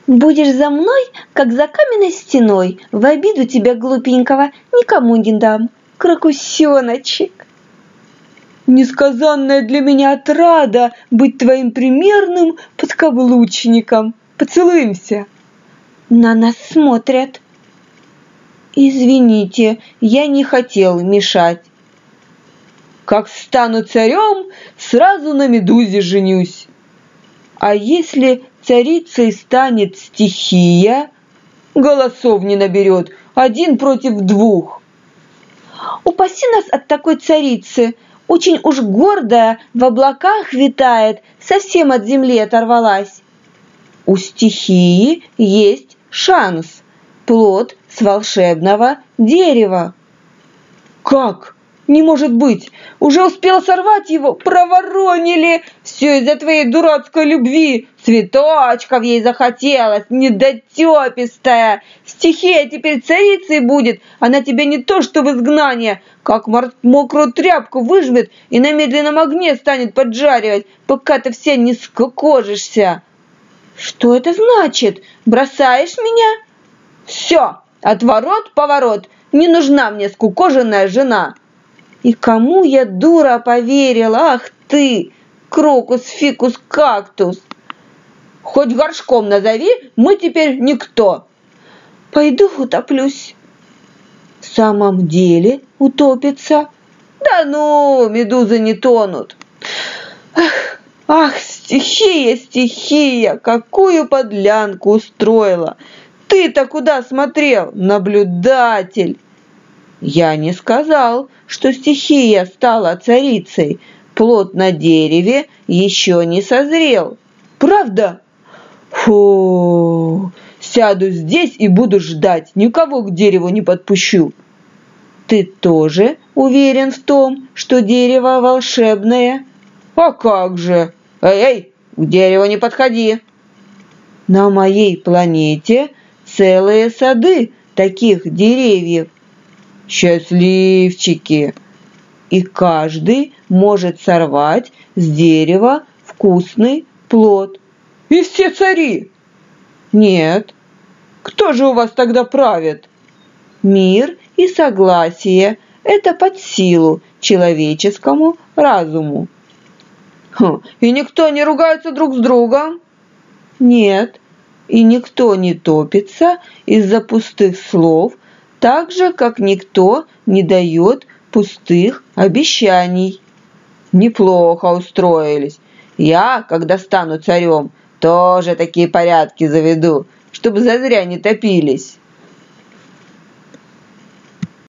Будешь за мной, как за каменной стеной, в обиду тебя глупенького никому не дам, крокусеночек. Несказанная для меня отрада быть твоим примерным подкаблучником. Поцелуемся. На нас смотрят. Извините, я не хотел мешать. Как стану царем, сразу на Медузе женюсь. А если царицей станет стихия, голосов не наберет, 1 против 2. Упаси нас от такой царицы, очень уж гордая, в облаках витает, совсем от земли оторвалась. У стихии есть шанс, плод с волшебного дерева. Как? Не может быть! Уже успел сорвать его? Проворонили! Все из-за твоей дурацкой любви! Цветочков ей захотелось, недотепистая! Стихия теперь царицей будет! Она тебя не то что в изгнание, как мокрую тряпку выжмет и на медленном огне станет поджаривать, пока ты вся не скукожишься! Что это значит? Бросаешь меня? Все, отворот-поворот! Не нужна мне скукоженная жена! И кому я, дура, поверила? Ах ты, крокус, фикус, кактус! Хоть горшком назови, мы теперь никто. Пойду утоплюсь. В самом деле утопится? Да ну, медузы не тонут. Ах, стихия, стихия, какую подлянку устроила! Ты-то куда смотрел, наблюдатель? Я не сказал, что стихия стала царицей. Плод на дереве еще не созрел. Правда? Фу, сяду здесь и буду ждать, никого к дереву не подпущу. Ты тоже уверен в том, что дерево волшебное? А как же? Эй, к дереву не подходи. На моей планете целые сады таких деревьев. Счастливчики! И каждый может сорвать с дерева вкусный плод. И все цари? Нет. Кто же у вас тогда правит? Мир и согласие – это под силу человеческому разуму. И никто не ругается друг с другом? Нет. И никто не топится из-за пустых слов, так же, как никто не дает пустых обещаний. Неплохо устроились. Я, когда стану царем, тоже такие порядки заведу, чтобы зазря не топились.